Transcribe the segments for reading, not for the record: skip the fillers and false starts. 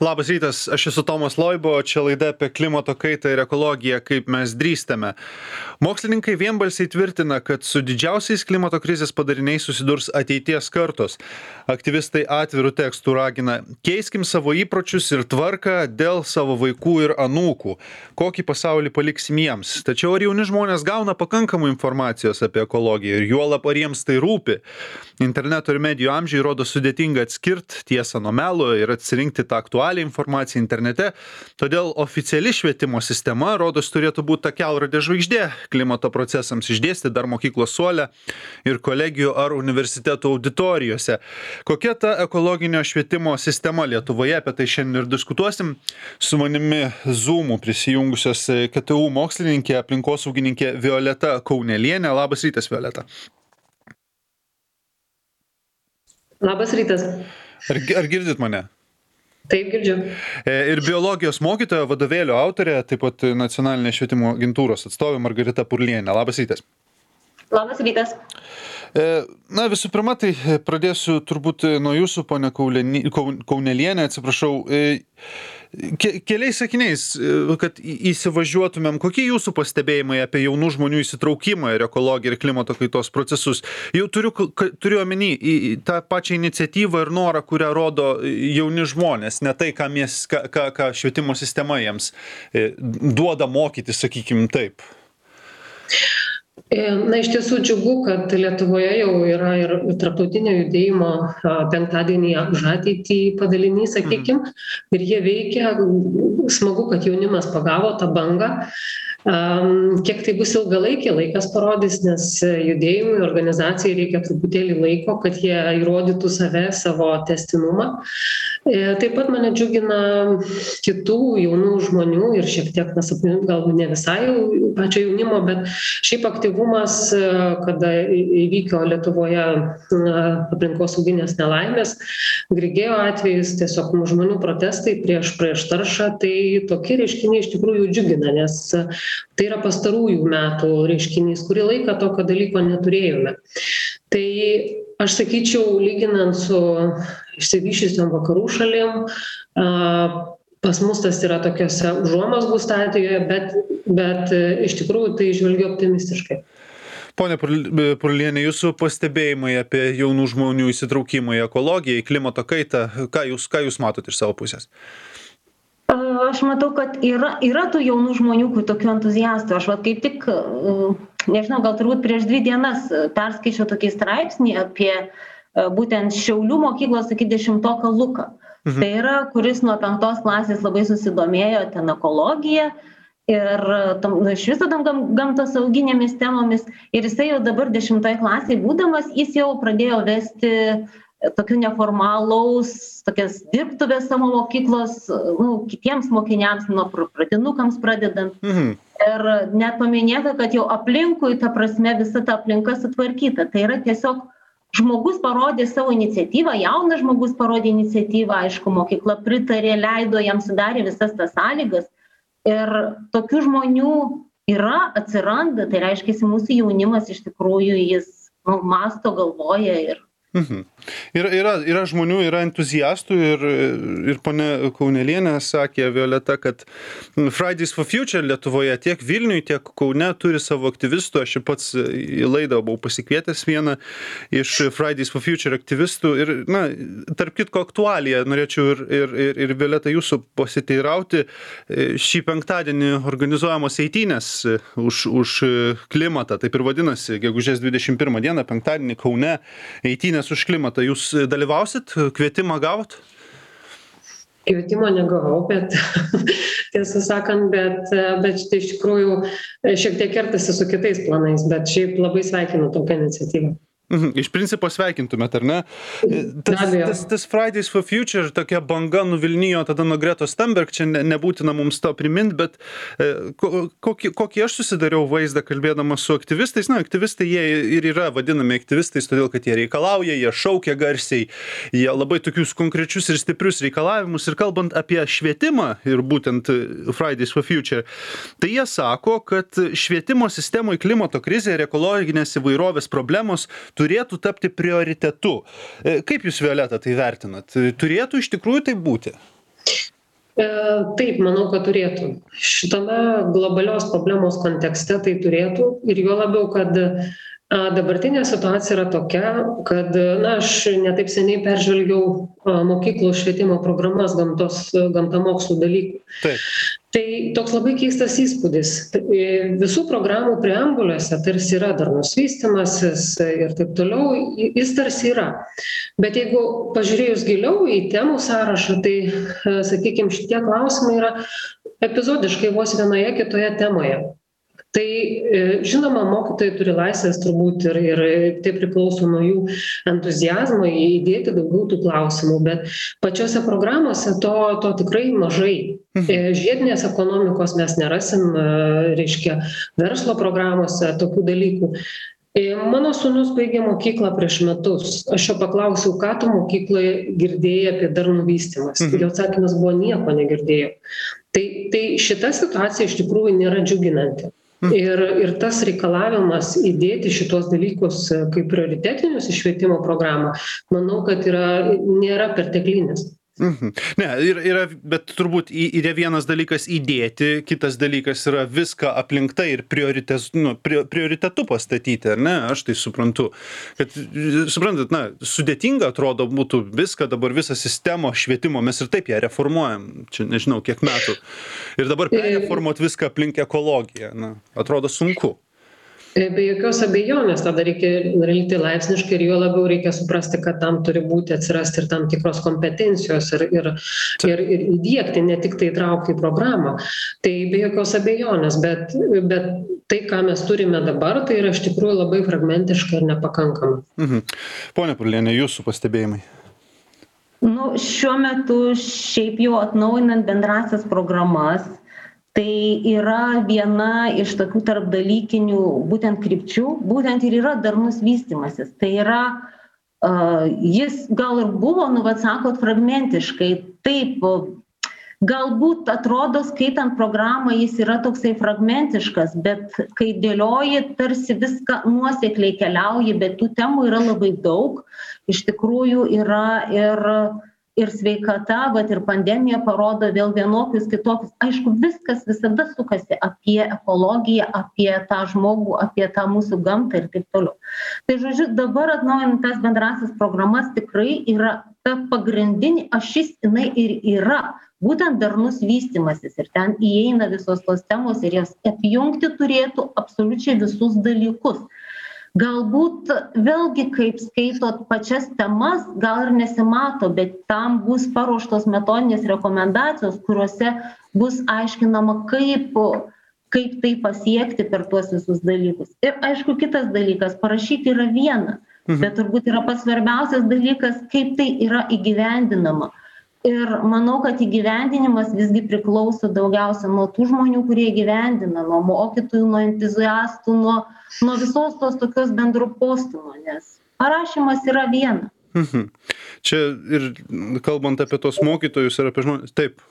Labas rytas, aš esu Tomas Loibo, čia laida apie klimato kaitą ir ekologiją, kaip mes drįstame. Mokslininkai vienbalsiai tvirtina, kad su didžiausiais klimato krizės padariniais susidurs ateities kartos. Aktyvistai atvirų tekstų ragina: keiskim savo įpročius ir tvarką dėl savo vaikų ir anūkų. Kokį pasaulį paliksim jiems? Tačiau ar jauni žmonės gauna pakankamai informacijos apie ekologiją ir juolab ar jiems tai rūpi? Interneto ir medijų amžiai rodo sudėtinga atskirti tiesą nuo melo ir atsirinkti tą aktualią informaciją internete. Todėl oficiali švietimo sistema, rodos, turėtų būti ta kelrodė žvaigždė klimato procesams išdėstyti dar mokyklos suole ir kolegijų ar universitetų auditorijose. Kokia ta ekologinio švietimo sistema Lietuvoje, apie tai šiandien ir diskutuosim. Su manimi Zoom'u prisijungusios KTU mokslininkė, aplinkosaugininkė Violeta Kaunelienė. Labas rytas, Violeta. Labas rytas. Ar girdit mane? Taip, girdžiu. Ir biologijos mokytoja, vadovėlio autorė, taip pat Nacionalinės švietimo agentūros atstovė Margarita Purlienė. Labas rytas. Labas rytas. Na, visų pirma, tai pradėsiu turbūt nuo jūsų, ponia Kaunelienė, atsiprašau. Keliais sakiniais, kad įsivažiuotumėm, kokie jūsų pastebėjimai apie jaunų žmonių įsitraukimą ir ekologiją ir klimato kaitos procesus? Jau turiu omeny į tą pačią iniciatyvą ir norą, kurią rodo jauni žmonės, ne tai, ką švietimo sistema jiems duoda mokyti, sakykim taip. Na, iš tiesų džiugu, kad Lietuvoje jau yra ir tarptautinio judėjimo penktadienį už ateitį padalinys, sakykim, ir jie veikia. Smagu, kad jaunimas pagavo tą bangą. Kiek tai bus ilgalaikė, laikas parodys, nes judėjimui, organizacijai reikia truputėlį laiko, kad jie įrodytų savo testinumą. Taip pat mane džiugina kitų jaunų žmonių ir šiek tiek, galbūt ne visai pačio jaunimo, bet šiaip aktyvumas, kada įvyko Lietuvoje aplinkosauginės nelaimės, Grigėjo atvejis, tiesiog žmonių protestai prieš taršą, tai tokie reiškiniai iš tikrųjų džiugina, nes tai yra pastarųjų metų reiškinys, kurį laiką tokio dalyko neturėjome. Tai aš sakyčiau, lyginant su išsivysčiusiom vakarų šalim, pas mus tas yra tokiose užuomazgų stadijoje, bet iš tikrųjų tai žvelgiu optimistiškai. Pone Purlienė, jūsų pastebėjimai apie jaunų žmonių įsitraukimą į ekologiją, į klimato kaitą, ką jūs matote iš savo pusės? Aš matau, kad yra tų jaunų žmonių, tokių entuziastų. Aš kaip tik, nežinau, gal turbūt prieš 2 dienas perskaičiau tokį straipsnį apie būtent Šiaulių mokyklos iki 10-oką Luką. Tai yra, kuris nuo 5 klasės labai susidomėjo ten ekologija ir iš viso gamtosauginėmis temomis. Ir jisai jau dabar 10 klasėje būdamas, jis jau pradėjo vesti tokių tokias dirbtuvės savo mokyklos, kitiems mokiniams, nuo pradinukams pradedant. Ir net paminėta, kad jau aplinkui, ta prasme, visa ta aplinka sutvarkyta. Tai yra tiesiog žmogus parodė savo iniciatyvą, jaunas žmogus parodė iniciatyvą, aišku, mokykla pritarė, leido, jam sudarė visas tas sąlygas. Ir tokių žmonių atsiranda, tai reiškia, mūsų jaunimas iš tikrųjų jis mąsto, galvoja ir Yra žmonių, yra entuziastų ir ponia Kaunelienė sakė, Violeta, kad Fridays for Future Lietuvoje tiek Vilniuje, tiek Kaune turi savo aktyvistų. Aš pats į laidą buvau pasikvietęs vieną iš Fridays for Future aktyvistų ir, tarp kitko aktualiją norėčiau ir Violeta jūsų pasiteirauti. Šį penktadienį organizuojamos eitynės už klimatą, taip ir vadinasi, gegužės 21 dieną, penktadienį Kaune, eitynės už klimatą. Jūs dalyvausit? Kvietimą gavot? Kvietimo negavau, bet tiesą sakant, bet iš tikrųjų šiek tiek kertasi su kitais planais, bet šiaip labai sveikinu tokią iniciatyvą. Iš principo sveikintumėt, ar ne? Tas Fridays for Future, tokia banga nuvilnijo tada nuo Gretos Thunberg, čia nebūtina mums to priminti, bet kokį aš susidariau vaizdą kalbėdamas su aktyvistais. Aktyvistai jie ir yra vadinami aktyvistais, todėl kad jie reikalauja, jie šaukia garsiai, jie labai tokius konkrečius ir stiprius reikalavimus. Ir kalbant apie švietimą ir būtent Fridays for Future, tai jie sako, kad švietimo sistemoje klimato krizė ir ekologinės įvairovės problemos turėtų tapti prioritetu. Kaip jūs, Violeta, tai vertinat? Turėtų iš tikrųjų tai būti? Taip, manau, kad turėtų. Šitame globalios problemos kontekste tai turėtų ir juo labiau, kad dabartinė situacija yra tokia, kad aš netaip seniai peržvelgiau mokyklų švietimo programas gamtamokslų dalykų. Taip. Tai toks labai keistas įspūdis. Visų programų preambuliuose tarsi yra darnus vystymasis ir taip toliau, jis tarsi yra. Bet jeigu pažiūrėjus giliau į temų sąrašą, tai, sakykime, šitie klausimai yra epizodiškai vos vienoje kitoje temoje. Tai žinoma, mokytojai turi laisvės turbūt ir tai priklauso nuo jų entuziazmo įdėti daugiau tų klausimų, bet pačiose programuose to tikrai mažai. Žiedinės ekonomikos mes nerasim, reiškia, verslo programuose tokių dalykų. Mano sūnus baigė mokyklą prieš metus. Aš jo paklausiau, ką tu mokykloje girdėjai apie darnų vystymąsi. Jo atsakymas buvo, nieko negirdėjau. Tai šita situacija iš tikrųjų nėra džiuginanti. Ir tas reikalavimas įdėti šitos dalykus kaip prioritetinius į švietimo programą, manau, kad nėra perteklinis. Ne, yra, bet turbūt yra vienas dalykas įdėti, kitas dalykas yra viską aplink tai ir prioritetu pastatyti, ar ne? Aš tai suprantu. Kad, suprantat, sudėtinga atrodo būtų viską, dabar visą sistemą švietimo, mes ir taip ją reformuojam, čia nežinau kiek metų. Ir dabar perreformuot viską aplink ekologiją, atrodo sunku. Be jokios abejonės, tada reikia daryti laipsniškai ir juo labiau reikia suprasti, kad tam turi atsirasti ir tam tikros kompetencijos ir įdiegti, ne tik tai įtraukti į programą. Tai be jokios abejonės, bet tai, ką mes turime dabar, tai yra iš tikrųjų labai fragmentiška ir nepakankama. Pone Purliene, jūsų pastebėjimai? Šiuo metu šiaip jau atnaujinant bendrasias programas, tai yra viena iš tokių tarpdalykinių būtent krypčių, būtent ir yra darnus vystymasis. Tai yra, jis gal ir buvo, sakot, fragmentiškai, taip, galbūt atrodo, skaitant programą, jis yra toksai fragmentiškas, bet kai dėlioji, tarsi viską nuosekliai keliauji, bet tų temų yra labai daug, iš tikrųjų yra ir sveikata, bet ir pandemija parodo vėl vienokius, kitokius. Aišku, viskas visada sukasi apie ekologiją, apie tą žmogų, apie tą mūsų gamtą ir taip toliau. Tai žodžiu, dabar atnaujinant tas bendrasias programas tikrai yra ta pagrindinė ašis, jinai ir yra būtent darnus vystymasis. Ir ten įeina visos tos temos ir jas apjungti turėtų absoliučiai visus dalykus. Galbūt vėlgi, kaip skaitot pačias temas, gal ir nesimato, bet tam bus paruoštos metodinės rekomendacijos, kuriuose bus aiškinama, kaip tai pasiekti per tuos visus dalykus. Ir aišku, kitas dalykas, parašyti yra viena, bet turbūt yra pats svarbiausias dalykas, kaip tai yra įgyvendinama. Ir manau, kad įgyvendinimas visgi priklauso daugiausia nuo tų žmonių, kurie įgyvendina, nuo mokytojų, nuo entuziastų, nuo visos tos tokios bendrų postūmio, nes parašymas yra viena. Čia ir kalbant apie tos mokytojus ir apie žmonės, taip.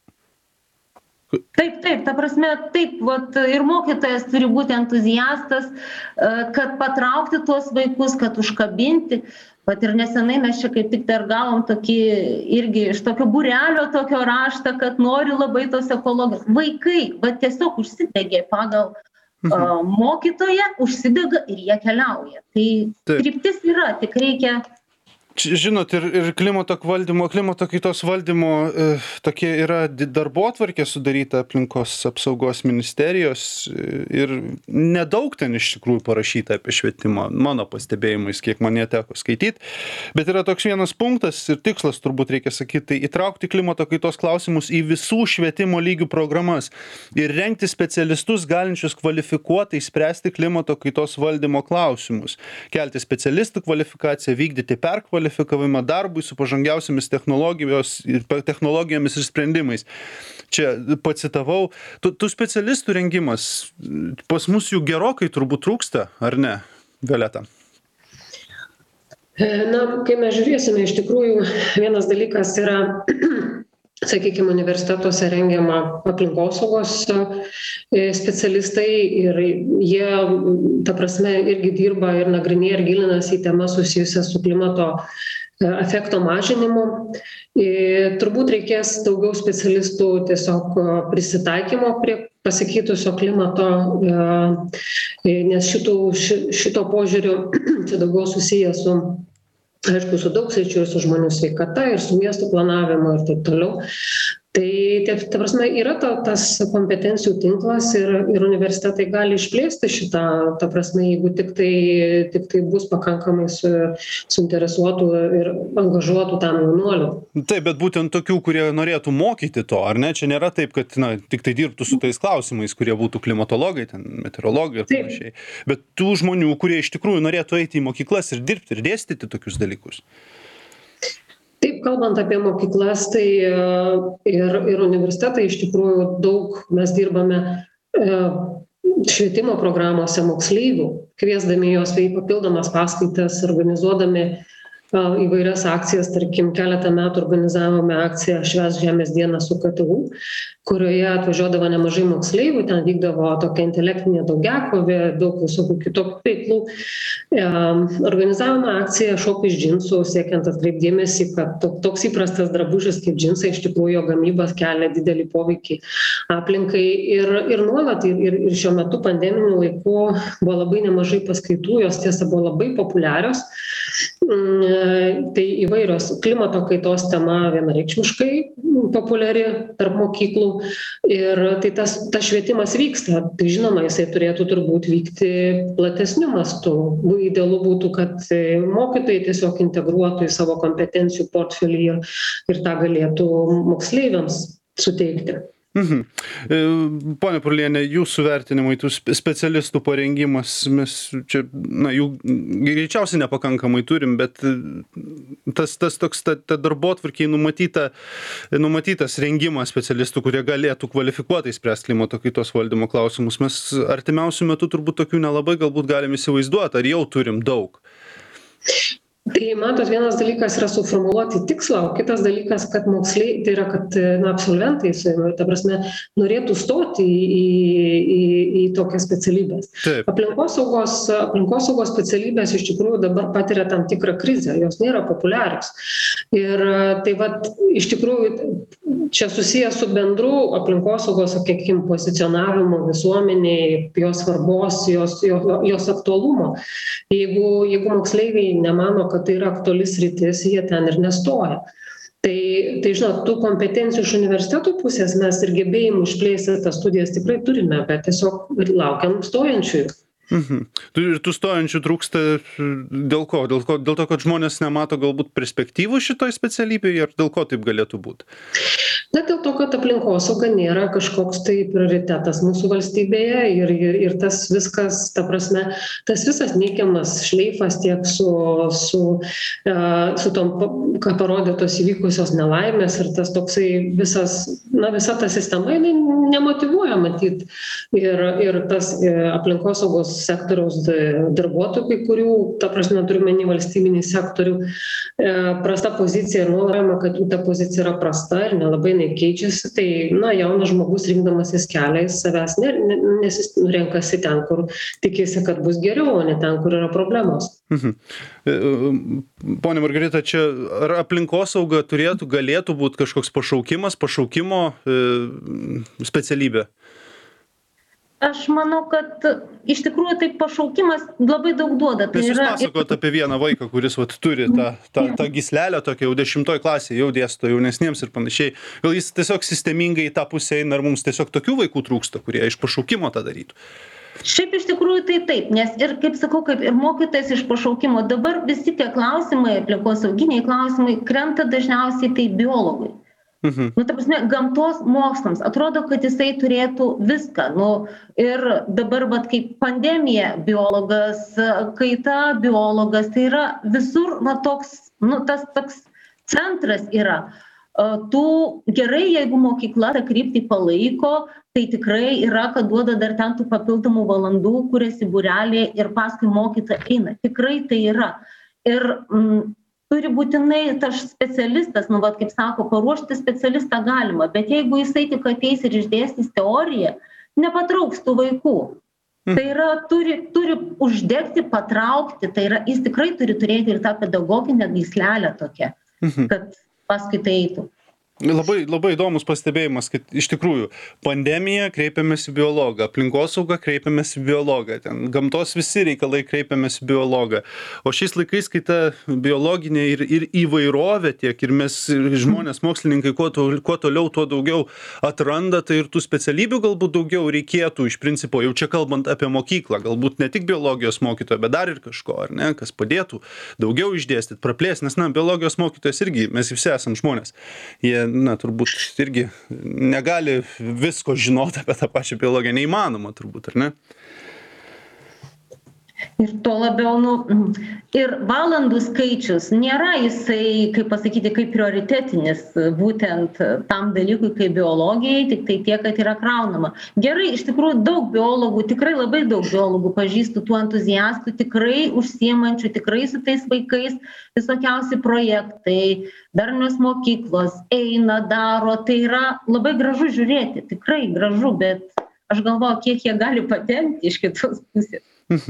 Taip, ta prasme, taip, ir mokytojas turi būti entuziastas, kad patraukti tuos vaikus, kad užkabinti. Ir nesenai mes čia kaip tik dar gavom tokį irgi iš tokio būrelio tokio raštą, kad nori labai tos ekologijos. Vaikai, tiesiog užsidegė pagal mokytoją, užsidega ir jie keliauja. Tai kryptis yra, tik reikia... Žinot, ir klimato kaitos valdymo tokie yra darbotvarkė sudaryta aplinkos apsaugos ministerijos ir nedaug ten iš tikrųjų parašyta apie švietimą, mano pastebėjimais, kiek man teko skaityti, bet yra toks vienas punktas ir tikslas, turbūt reikia sakyti, tai įtraukti klimato kaitos klausimus į visų švietimo lygių programas ir rengti specialistus galinčius kvalifikuotai spręsti klimato kaitos valdymo klausimus, kelti specialistų kvalifikaciją, vykdyti perkvalifikavimą darbui su pažangiausiamis technologijomis ir sprendimais. Čia pacitavau, tų specialistų rengimas, pas mus jų gerokai turbūt trūksta, ar ne, Violeta? Kai mes žiūrėsime, iš tikrųjų, vienas dalykas yra, sakykime, universitetuose rengiama aplinkosaugos specialistai ir jie, ta prasme, irgi dirba ir nagrinėja ir gilinasi į temas susijusias su klimato efekto mažinimo. Turbūt reikės daugiau specialistų tiesiog prisitaikymo prie pasikeitusio klimato, nes šito požiūriu čia daugiau susiję su, aišku, su daug sričių, su žmonių sveikata ir su miestų planavimu ir taip toliau. Tai ta prasme, yra tas kompetencijų tinklas ir universitetai gali išplėsti šitą, ta prasme, jeigu tik tai bus pakankamai suinteresuotų ir angažuotų tam jaunuolių. Taip, bet būtent tokių, kurie norėtų mokyti to, ar ne? Čia nėra taip, kad tik tai dirbtų su tais klausimais, kurie būtų klimatologai, meteorologai ir panašiai. Bet tų žmonių, kurie iš tikrųjų norėtų eiti į mokyklas ir dirbti ir dėstyti tokius dalykus. Taip, kalbant apie mokyklas, tai ir universitetai iš tikrųjų daug mes dirbame švietimo programuose moksleivių, kviesdami juos į papildomas paskaitas, organizuodami įvairias akcijas, tarkim, keletą metų organizavome akciją Švęsk žemės dieną su KTU, kurioje atvažiuodavo nemažai moksleivių, ten vykdavo tokia intelektinė daugiakovė, daug visokių kitokių veiklų. Organizavome akciją Šok iš džinsų, siekiant atkreipti dėmesį, kad toks įprastas drabužis kaip džinsai iš tikrųjų jo gamybas kelia didelį poveikį aplinkai ir nuolat, ir šiuo metu pandeminiu laiku buvo labai nemažai paskaitų, jos tiesa buvo labai populiarios. Tai įvairios klimato kaitos tema vienareikšmiškai populiari tarp mokyklų ir tai tas švietimas vyksta. Tai žinoma, jisai turėtų turbūt vykti platesniu mastu. Idealu būtų, kad mokytojai tiesiog integruotų į savo kompetencijų portfelį ir tą galėtų moksleiviams suteikti. Pone Purliene, jūsų vertinimai, tų specialistų parengimas, mes čia, jų greičiausiai nepakankamai turim, bet ta darbotvarkėj numatytas rengimas specialistų, kurie galėtų kvalifikuotai spręsti klimato kaitos valdymo klausimus, mes artimiausiu metu turbūt tokių nelabai galbūt galim įsivaizduoti, ar jau turim daug. Tai matot, vienas dalykas yra suformuluoti tikslą, o kitas dalykas, kad moksleiviai, tai yra, kad absolventai, ta prasme, norėtų stoti į tokias specialybės. Aplinkosaugos specialybės iš tikrųjų dabar patiria tam tikrą krizę, jos nėra populiarios. Ir tai iš tikrųjų čia susijęs su bendru aplinkosaugos, sakykime, pozicionavimu visuomeniai, jos svarbos, jos aktualumo. Jeigu moksleiviai nemano, kad tai yra aktuali sritis, jie ten ir nestoja. Tai žinot, tų kompetencijų iš universitetų pusės mes ir gebėjimų išplėsti tas studijas tikrai turime, bet tiesiog laukiam stojančiųjų. Ir tų stojančių trūksta dėl ko? Dėl to, kad žmonės nemato galbūt perspektyvų šitoj specialybėje, ar dėl ko taip galėtų būti? Dėl to, kad aplinkosauga nėra kažkoks tai prioritetas mūsų valstybėje ir tas viskas, ta prasme, tas visas neigiamas šleifas tiek su tom, ką parodė tos įvykusios nelaimės ir tas toksai visa ta sistema, jinai nemotyvuoja matyti ir tas aplinkosaugos sektoriaus darbuotojų, kai kurių, ta prasme, turime į valstybinį sektorių, prasta pozicija ir nuolavima, kad jų ta pozicija yra prasta ir nelabai keičiasi, tai jaunas žmogus rinkdamasis kelią į savęs, nes jis renkasi ten, kur tikisi, kad bus geriau, o ne ten, kur yra problemos. Pone Margarita, čia ar aplinkosauga galėtų būti kažkoks pašaukimo specialybė? Aš manau, kad iš tikrųjų tai pašaukimas labai daug duoda. Nes jūs pasakot apie vieną vaiką, kuris turi tą gyslelę tokią jau 10 klasėje, jau dėsto jaunesniems ir panašiai. Gal jis tiesiog sistemingai į tą pusę eina, ar mums tiesiog tokių vaikų trūksta, kurie iš pašaukimo tą darytų? Šiaip iš tikrųjų tai taip, nes ir, kaip sakau, kaip ir mokytojas iš pašaukimo, dabar visi tie klausimai, aplinkosauginiai klausimai, krenta dažniausiai tai biologui. Ta prasme, gamtos mokslams atrodo, kad jisai turėtų viską. Ir dabar, kaip pandemija, biologas, kaita, biologas, tai yra visur, tas toks centras yra. Gerai, jeigu mokykla tą kryptį palaiko, tai tikrai yra, kad duoda dar ten tų papildomų valandų, kurias į būrelį ir paskui mokytoją eina. Tikrai tai yra. Ir turi būtinai tas specialistas, kaip sako, paruošti specialistą galima, bet jeigu jisai tik ateis ir išdėstys teoriją, nepatrauks tų vaikų. Tai yra, turi uždegti, patraukti, tai yra, jis tikrai turi turėti ir tą pedagoginę gyslelę tokią, kad paskui tai eitų. Labai įdomus pastebėjimas, kad iš tikrųjų pandemija kreipiamės į biologą, aplinkosaugą kreipiamės į biologą, ten gamtos visi reikalai kreipiamės į biologą. O šiais laikais, kai ta biologinė ir įvairovė tiek, ir mes žmonės, mokslininkai, kuo toliau, tuo daugiau atranda, tai ir tų specialybių galbūt daugiau reikėtų iš principo, jau čia kalbant apie mokyklą, galbūt ne tik biologijos mokytojo, bet dar ir kažko, ar ne, kas padėtų daugiau išdėstyti, praplėsti, nes, biologijos mokytojas irgi, mes visi esam žmonės. Jie turbūt irgi negali visko žinoti apie tą pačią biologiją, neįmanoma turbūt, ar ne? Ir to labiau, ir valandų skaičius nėra jisai, kaip pasakyti, kaip prioritetinis būtent tam dalykui, kaip biologijai, tik tai tiek, kad yra kraunama. Gerai, iš tikrųjų daug biologų, tikrai labai daug biologų pažįstu, tų entuziastų, tikrai užsiemančių, tikrai su tais vaikais visokiausi projektai, darnios mokyklos, eina, daro, tai yra labai gražu žiūrėti, tikrai gražu, bet aš galvoju, kiek jie gali patempti iš kitos pusės.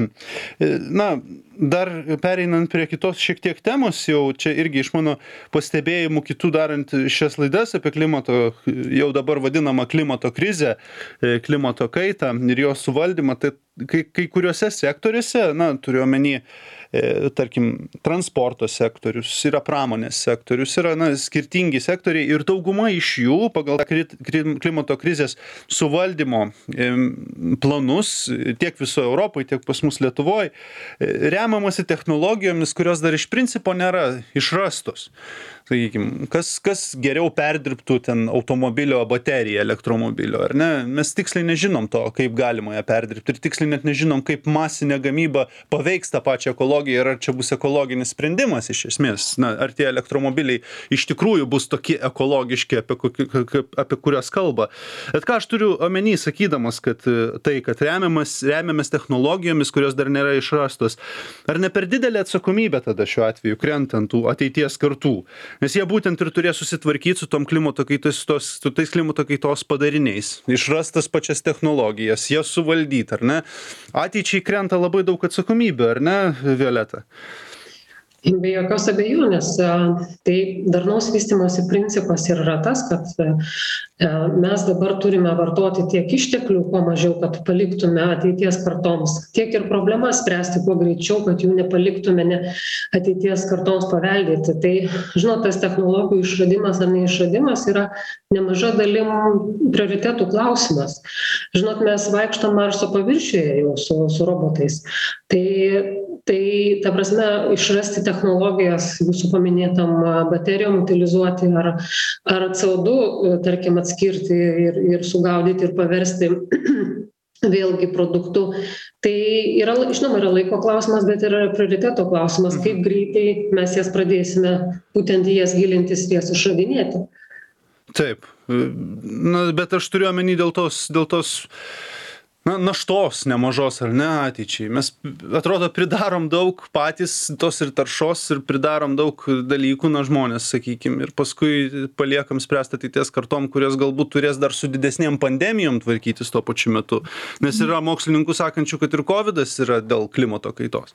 Dar pereinant prie kitos šiek tiek temos, jau čia irgi iš mano pastebėjimų kitų darant šias laidas apie klimato, jau dabar vadinamą klimato krizę, klimato kaitą ir jos suvaldymą, tai kai kuriuose sektoriuose, turiu omeny, tarkim, transporto sektorius, yra pramonės sektorius, yra skirtingi sektoriai ir dauguma iš jų pagal klimato krizės suvaldymo planus tiek visoje Europoje, tiek pas mus Lietuvoje, remiamasi technologijomis, kurios dar iš principo nėra išrastos. Sakykime, kas geriau perdirbtų ten automobilio bateriją, elektromobilio, ar ne? Mes tiksliai nežinom to, kaip galima ją perdirbti ir tiksliai net nežinom, kaip masinė gamyba paveiks tą pačią ekologiją ir ar čia bus ekologinis sprendimas iš esmės. Ar tie elektromobiliai iš tikrųjų bus tokie ekologiški, apie kurias kalba. Bet ką aš turiu omeny, sakydamas, kad remiamės technologijomis, kurios dar nėra išrastos. Ar ne per didelė atsakomybė tada šiuo atveju krentant tų ateities kartų? Nes jie būtent ir turės susitvarkyti su tais klimato kaitos padariniais, išrastas pačias technologijas, jas suvaldyti, ar ne? Ateičiai krenta labai daug atsakomybė, ar ne, Violeta? Be jokios abejonės, tai darnaus vystymosi principas ir yra tas, kad mes dabar turime vartoti tiek išteklių, kuo mažiau, kad paliktume ateities kartoms, tiek ir problemas spręsti kuo greičiau, kad jų nepaliktume ateities kartoms paveldėti. Tai, žinot, tas technologijų išradimas ar neišradimas yra nemaža dalim prioritetų klausimas. Žinot, mes vaikštom Marso paviršiuje jau su robotais. Tai ta prasme, išrasti technologijas jūsų paminėtam baterijom utilizuoti ar CO2, tarkim, atskirti ir sugaudyti ir paversti vėlgi produktų. Tai yra, žinoma, yra laiko klausimas, bet yra prioriteto klausimas, kaip greitai mes jas pradėsime būtent į jas gilintis ir jas išradinėti. Taip, bet aš turiu omeny dėl tos naštos nemažos, ar ne, ateičiai. Mes, atrodo, pridarom daug patys tos ir taršos ir pridarom daug dalykų, žmonės, sakykime, ir paskui paliekam spręsti ateities kartom, kurios galbūt turės dar su didesnėm pandemijom tvarkytis tuo pačiu metu. Nes yra mokslininkų sakančių, kad ir COVIDas yra dėl klimato kaitos.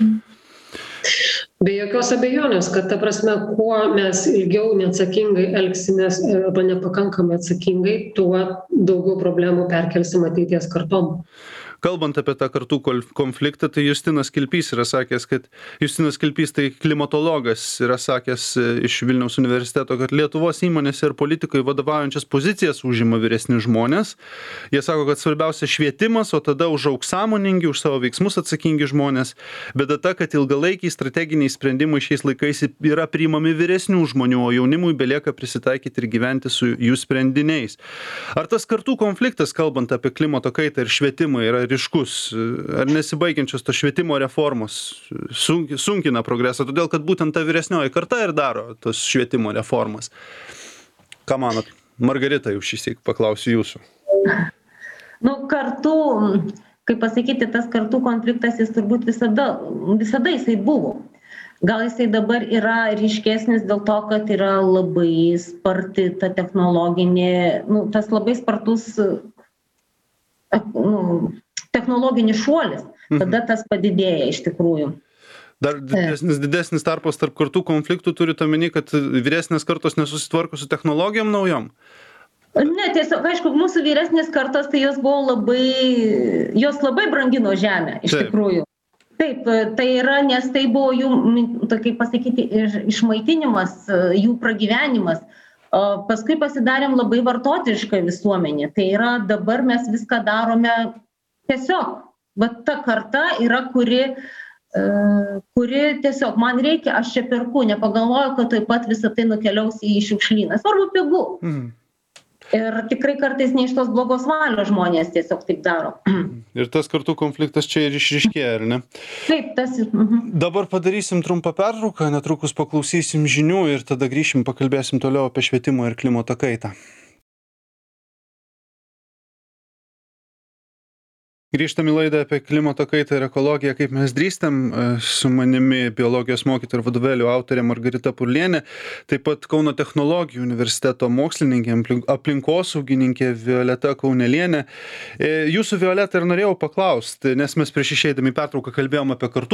Be jokios abejonės, kad ta prasme, kuo mes ilgiau neatsakingai elgsimės arba nepakankamai atsakingai, tuo daugiau problemų perkelsim ateities kartom. Kalbant apie tą kartų konfliktą, tai Justinas Kilpys yra sakęs, tai klimatologas yra sakęs iš Vilniaus universiteto, kad Lietuvos įmonėse ir politikai vadovaujančias pozicijas užima vyresni žmonės. Jie sako, kad svarbiausia švietimas, o tada užaugs sąmoningi, už savo veiksmus atsakingi žmonės. Bėda ta, kad ilgalaikiai strateginiai sprendimai šiais laikais yra priimami vyresnių žmonių, o jaunimui belieka prisitaikyti ir gyventi su jų sprendiniais. Ar tas kartų konfliktas, kalbant apie klimato kaitą ir švietimą, yra ryškus, ar nesibaigiančios to švietimo reformos sunkina progresą, todėl kad būtent ta vyresnioji karta ir daro tos švietimo reformas. Ką manot? Margarita, jau šįsyk paklausiu jūsų. Kartų, kaip pasakyti, tas kartų konfliktas, jis turbūt visada jisai buvo. Gal jisai dabar yra ryškesnis dėl to, kad yra labai sparti ta technologinė, tas labai spartus technologinis šuolis, tada tas padidėja iš tikrųjų. Dar didesnis tarpas tarp kartų konfliktų turite omeny, kad vyresnės kartos nesusitvarko su technologijom naujom? Ne, tiesiog, aišku, mūsų vyresnės kartos, tai jos labai brangino žemę, iš tikrųjų. Taip, tai yra, nes tai buvo jų, kaip pasakyti, išmaitinimas, jų pragyvenimas. Paskui pasidarėm labai vartotojišką visuomenę. Tai yra, dabar mes viską darome tiesiog. Bet ta karta yra, kuri tiesiog man reikia, aš čia perku, nepagalvoju, kad taip pat visą tai nukeliaus į šiukšlyną. Svarbu pigu. Ir tikrai kartais ne iš tos blogos valios žmonės tiesiog taip daro. Ir tas kartų konfliktas čia ir išryškėja, ar ne? Taip, tas ir. Dabar padarysim trumpą pertrauką, netrukus paklausysim žinių ir tada grįšim, pakalbėsim toliau apie švietimo ir klimato kaitą. Grįžtam į laidą apie klimato kaitą ir ekologiją, kaip mes drįstam. Su manimi biologijos mokytoja ir vadovėlių autorė Margarita Purlienė, taip pat Kauno technologijų universiteto mokslininkė, aplinkosaugininkė Violeta Kaunelienė. Jūsų, Violeta, ir norėjau paklausti, nes mes prieš išeidami į pertrauką kalbėjom apie kartų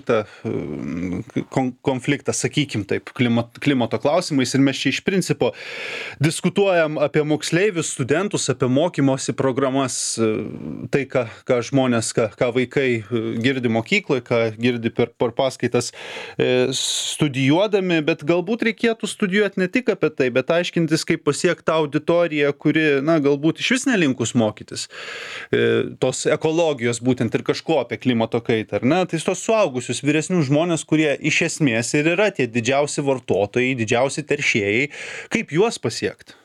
konfliktą, sakykim taip, klimato klausimais, ir mes čia iš principo diskutuojam apie moksleivius, studentus, apie mokymosi programas, tai, ką žmonės, ką vaikai girdi mokykloje, ką girdi per paskaitas studijuodami, bet galbūt reikėtų studijuoti ne tik apie tai, bet aiškintis, kaip pasiekti tą auditoriją, kuri, galbūt iš vis nelinkus mokytis tos ekologijos būtent ir kažko apie klimato kaitą, ar ne? Tai tos suaugusius, vyresnius žmonės, kurie iš esmės ir yra tie didžiausi vartotojai, didžiausi teršėjai, kaip juos pasiekti?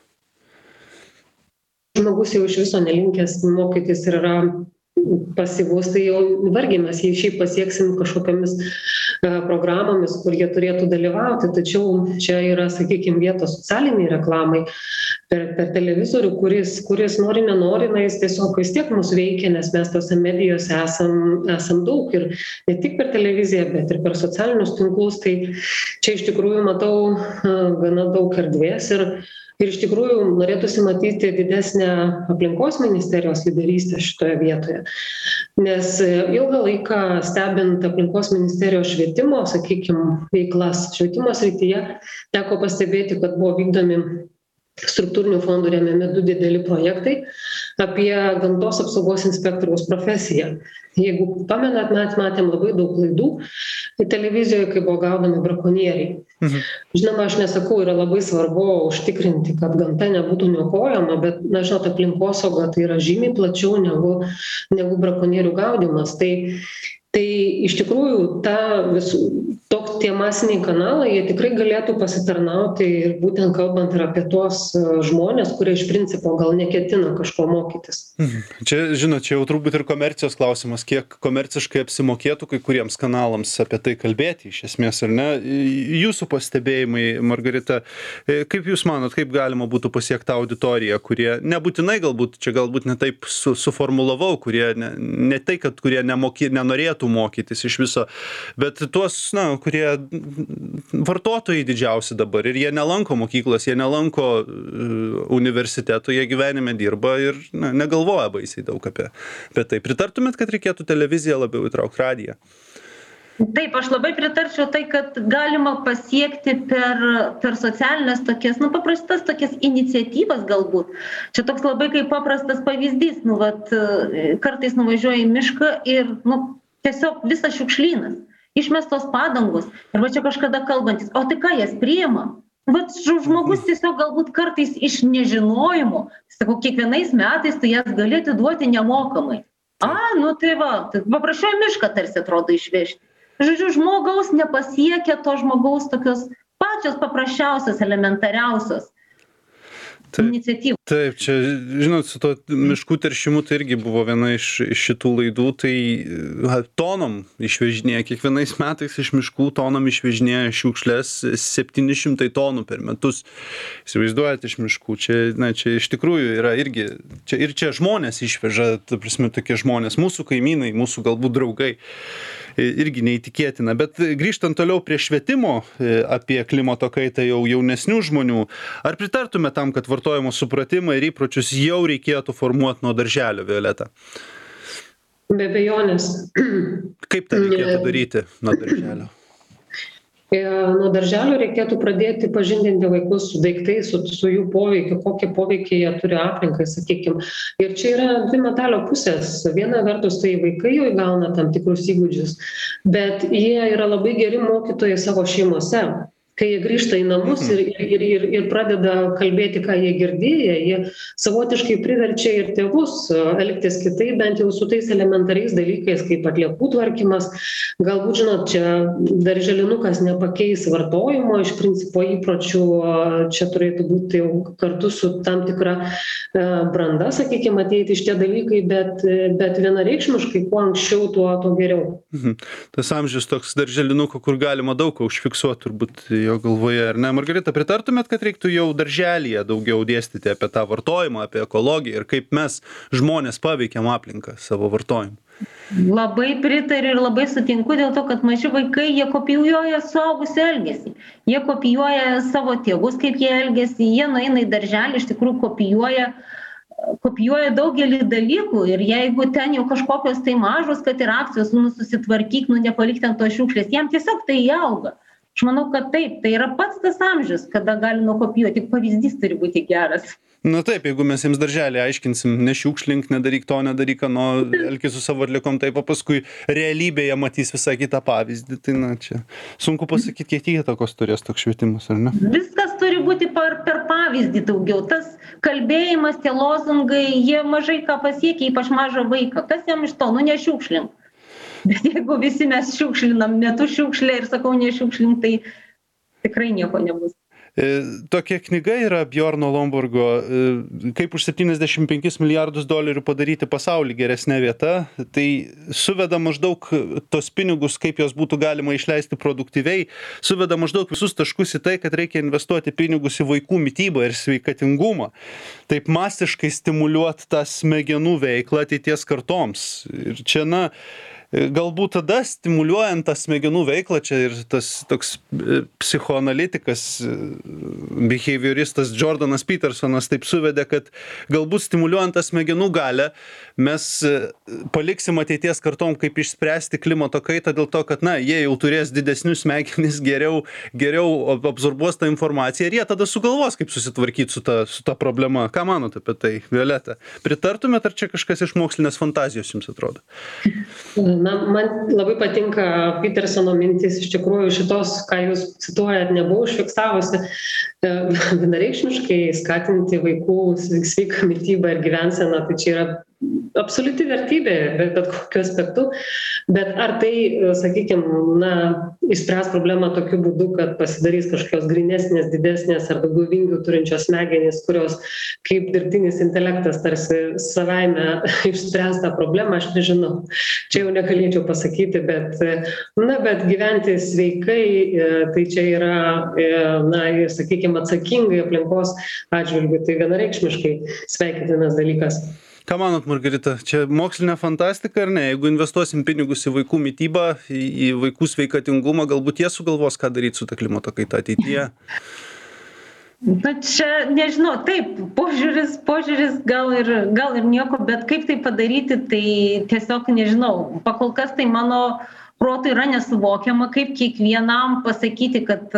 Žmogus jau iš viso nelinkęs mokytis ir yra pasyvus, tai jau vargiai mes jį šiaip pasieksim kažkokiamis programomis, kur jie turėtų dalyvauti, tačiau čia yra, sakykime, vietos socialiniai reklamai per televizorių, kuris nori, nenori, jis tiesiog vis tiek mus veikia, nes mes tose medijose esam daug ir ne tik per televiziją, bet ir per socialinius tinklus, tai čia iš tikrųjų matau gana daug erdvės ir iš tikrųjų norėtųsi matyti didesnę aplinkos ministerijos lyderystę šitoje vietoje. Nes ilgą laiką stebint aplinkos ministerijos švietimo, sakykime, veiklas švietimo srityje, teko pastebėti, kad buvo vykdomi struktūrinių fondų remiami 2 dideli projektai apie gamtos apsaugos inspektoriaus profesiją. Jeigu pamenat, mes matėm labai daug laidų televizijoje, kai buvo gaudomi brakonieriai. Žinoma, aš nesakau, yra labai svarbu užtikrinti, kad gamta nebūtų niokojama, bet, žinot, aplinkosauga tai yra žymiai plačiau negu brakonierių gaudymas. Tai iš tikrųjų tie masiniai kanalai, jie tikrai galėtų pasitarnauti ir būtent kalbant ir apie tuos žmonės, kurie iš principo gal neketina kažko mokytis. Čia, žinot, čia jau turbūt ir komercijos klausimas, kiek komerciškai apsimokėtų kai kuriems kanalams apie tai kalbėti, iš esmės, ar ne? Jūsų pastebėjimai, Margarita, kaip jūs manot, kaip galima būtų pasiekti auditoriją, kurie nebūtinai galbūt ne taip suformulavau, kurie ne tai, kad kurie nenorėtų mokytis iš viso, bet tuos, kurie vartotojai didžiausi dabar ir jie nelanko mokyklos, jie nelanko universiteto, jie gyvenime dirba ir negalvoja baisiai daug apie tai. Pritartumėt, kad reikėtų televiziją labiau įtraukti, radiją? Taip, aš labai pritarčiau tai, kad galima pasiekti per socialinės tokias, paprastas tokias iniciatyvas galbūt. Čia toks labai kaip paprastas pavyzdys, kartais nuvažiuoji į mišką ir, tiesiog visas šiukšlynas. Išmestos padangos, ir čia kažkada kalbantis, o tai ką jas priima? Žmogus tiesiog galbūt kartais iš nežinojimo, sakau, kiekvienais metais tu jas gali atiduoti nemokamai. Tai paprašiau mišką tarsi atrodo išvežti. Žodžiu, žmogaus nepasiekia to žmogaus tokios pačios paprasčiausios, elementariausios iniciatyvų. Taip, čia, žinot, su to miškų teršimu tai irgi buvo viena iš šitų laidų, tai tonom išvežinėja, kiekvienais metais iš miškų tonom išvežinėja šiukšlės 700 tonų per metus. Įsivaizduojate, iš miškų, čia iš tikrųjų yra irgi, čia žmonės išveža, ta prasme, tokie žmonės, mūsų kaimynai, mūsų galbūt draugai. Irgi neįtikėtina. Bet grįžtant toliau prie švietimo apie klimato kaitą jau jaunesnių žmonių, ar pritartume tam, kad vartojimo supratimą ir įpročius jau reikėtų formuoti nuo darželio, Violeta? Be abejonės. Kaip tą reikėtų daryti nuo darželio? Nuo darželio reikėtų pradėti pažindinti vaikus su daiktais, su jų poveikiu, kokį poveikį jie turi aplinkai, sakykime. Ir čia yra dvi medalio pusės. Viena vertus, tai vaikai jau įgauna tam tikrus įgūdžius, bet jie yra labai geri mokytojai savo šeimose. Kai jie grįžta į namus ir pradeda kalbėti, ką jie girdėję, jie savotiškai priverčia ir tėvus elgtis kitaip, bent jau su tais elementariais dalykais, kaip atliekų tvarkymas. Galbūt, žinot, čia darželinukas nepakeis vartojimo, iš principo įpročių, čia turėtų būti jau kartu su tam tikra branda, sakykime, ateiti šitie dalykai, bet vienareikšmiškai, kuo anksčiau, tuo geriau. Tas amžius toks darželinuko, kur galima daug ko užfiksuoti, turbūt jo galvoje, ar ne? Margarita, pritartumėt, kad reiktų jau darželyje daugiau dėstyti apie tą vartojimą, apie ekologiją ir kaip mes žmonės paveikiam aplinką savo vartojimu? Labai pritariu ir labai sutinku dėl to, kad maži vaikai, jie kopijuoja suaugusių elgesį. Jie kopijuoja savo tėvus, kaip jie elgesi, jie nueina į darželį, iš tikrųjų kopijuoja daugelį dalykų ir jeigu ten jau kažkokios tai mažos, kad ir akcijos, susitvarkyk, nepalik ten tos šiukšlės, jam tiesiog tai įauga. Aš manau, kad taip, tai yra pats tas amžius, kada gali nukopijuoti, tik pavyzdys turi būti geras. Na taip, jeigu mes jiems darželį aiškinsim, nešiukšlink, nedaryk to, nedaryk ano, elkis su savo atliekom, taip, o paskui realybėje matys visai kitą pavyzdį, tai na čia sunku pasakyti, kiek įtakos turės toks švietimas, ar ne? Viskas turi būti per pavyzdį daugiau, tas kalbėjimas, tie lozungai, jie mažai ką pasiekia, ypač mažą vaiką, kas jam iš to, nešiukšlink. Bet jeigu visi mes šiukšlinam, metu šiukšlę ir sakau nešiukšlink, tai tikrai nieko nebus. Tokia knyga yra Bjorno Lomborgo, kaip už $75 milijardus padaryti pasaulį geresnė vieta. Tai suveda maždaug tos pinigus, kaip jos būtų galima išleisti produktyviai, suveda maždaug visus taškus į tai, kad reikia investuoti pinigus į vaikų mitybą ir sveikatingumą. Taip masiškai stimuliuoti tą smegenų veiklą ateities kartoms. Ir čia, galbūt tada stimuliuojant tą smegenų veiklą, čia ir tas toks psichoanalitikas, behavioristas Jordanas Petersonas taip suvedė, kad galbūt stimuliuojant tą smegenų galią mes paliksim ateities kartom, kaip išspręsti klimato kaitą dėl to, kad jie jau turės didesnius smegenis, geriau absorbuos tą informaciją ir jie tada sugalvos, kaip susitvarkyti su ta problema. Ką manote apie tai, Violeta? Pritartumėt, ar čia kažkas iš mokslinės fantazijos jums atrodo? Man labai patinka Petersono mintis, iš tikrųjų šitos, ką jūs cituojat, nebuvau užfiksavusi, vienareikšmiškai skatinti vaikų sveiką mitybą ir gyvenseną, tai čia yra absoliuti vertybė, bet kokiu aspektu, bet ar tai, sakykime, išspręs problemą tokiu būdu, kad pasidarys kažkokios grynesnės, didesnės ar daugiau vingių turinčios smegenys, kurios kaip dirbtinis intelektas tarsi savaime išspręs tą problemą, aš nežinau. Čia jau negalėčiau pasakyti, bet gyventi sveikai, tai čia yra, sakykime, atsakingai aplinkos atžvilgiu, tai vienareikšmiškai sveikintinas dalykas. Ką manot, Margarita, čia mokslinė fantastika ar ne? Jeigu investuosim pinigus į vaikų mitybą, į vaikų sveikatingumą, galbūt jie sugalvos, ką daryti su ta klimato kaita ateityje? Čia, nežinau, taip, požiūris gal ir nieko, bet kaip tai padaryti, tai tiesiog nežinau. Pakol kas tai mano protui yra nesuvokiama, kaip kiekvienam pasakyti, kad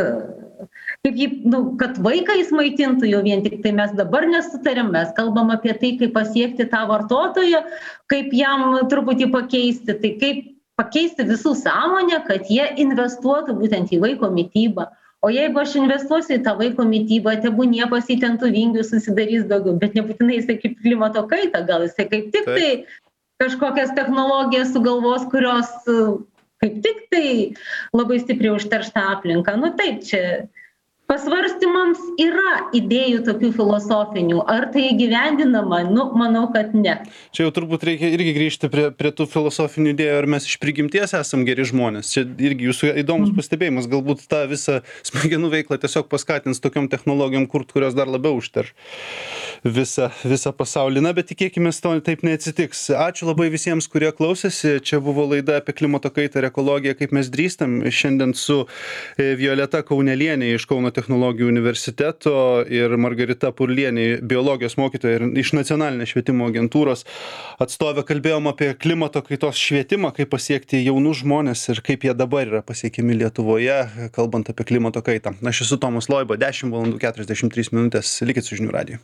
vaiką jis maitintų jau vien tik tai mes dabar nesutarėm, mes kalbam apie tai, kaip pasiekti tą vartotoją, kaip jam truputį pakeisti, tai kaip pakeisti visų sąmonę, kad jie investuotų būtent į vaiko mitybą. O jeigu aš investuosiu į tą vaiko mitybą, tebūnie pas jį ten tų vingių susidarys daugiau, bet nebūtinai jisai kaip klimato kaita, gal jisai kaip tik tai kažkokias technologijas sugalvos, kurios kaip tik tai labai stipriai užteršta aplinka. Taip, čia pasvarstymams yra idėjų tokių filosofinių. Ar tai įgyvendinama? Manau, kad ne. Čia jau turbūt reikia irgi grįžti prie tų filosofinių idėjų, ar mes iš prigimties esam geri žmonės. Čia irgi jūsų įdomus pastebėjimas. Galbūt tą visą smegenų veiklą tiesiog paskatins tokiom technologijom, kurios dar labiau užterš. visą pasaulį. Na, bet tikėkimės, to taip neatsitiks. Ačiū labai visiems, kurie klausėsi. Čia buvo laida apie klimato kaitą ir ekologiją, kaip mes drįstam. Šiandien su Violeta Kaunelienė iš Kauno technologijų universiteto ir Margarita Purlienė, biologijos mokytoja ir iš Nacionalinės švietimo agentūros atstovė, kalbėjom apie klimato kaitos švietimą, kaip pasiekti jaunus žmonės ir kaip jie dabar yra pasiekiami Lietuvoje, kalbant apie klimato kaitą. Aš esu Tomas Loiba, 10:43 min. Likit su žinių radiju.